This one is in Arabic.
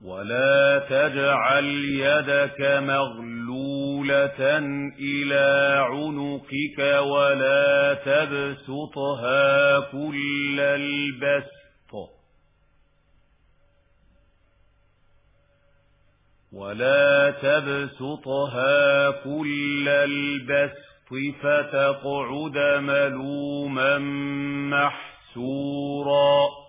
ولا تجعل يدك مغلولة إلى عنقك ولا تبسطها كل البسط فتقعد ملوما محسورا.